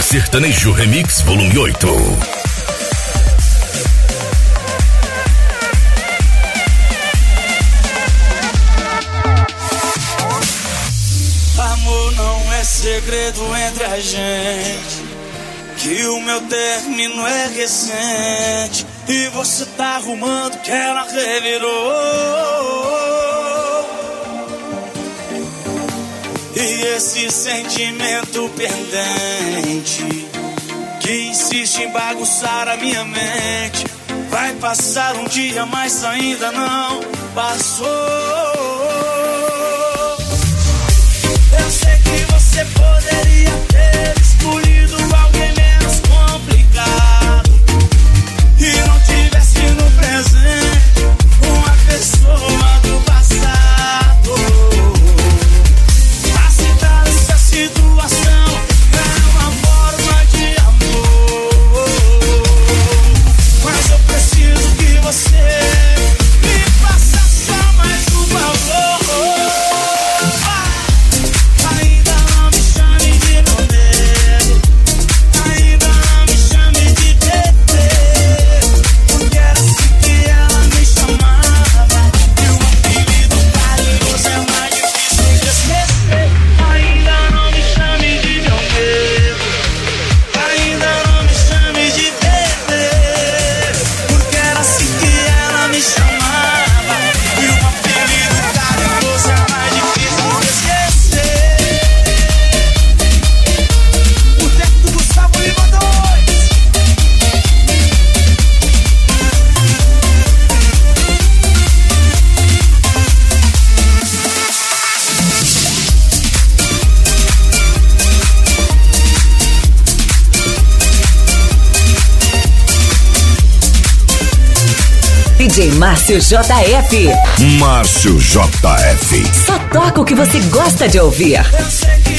Sertanejo Remix Volume 8. Amor não é segredo entre a gente, que o meu término é recente e você tá arrumando que ela revirou. E esse sentimento pendente que insiste em bagunçar a minha mente vai passar um dia, mas ainda não passou. Eu sei que você poderia ter escolhido alguém menos complicado e não tivesse no presente uma pessoa do passado. Aceitar essa situação é uma forma de amor, mas eu preciso que você me faça só mais um favor. DJ Márcio JF. Márcio JF. Só toca o que você gosta de ouvir. Eu sei que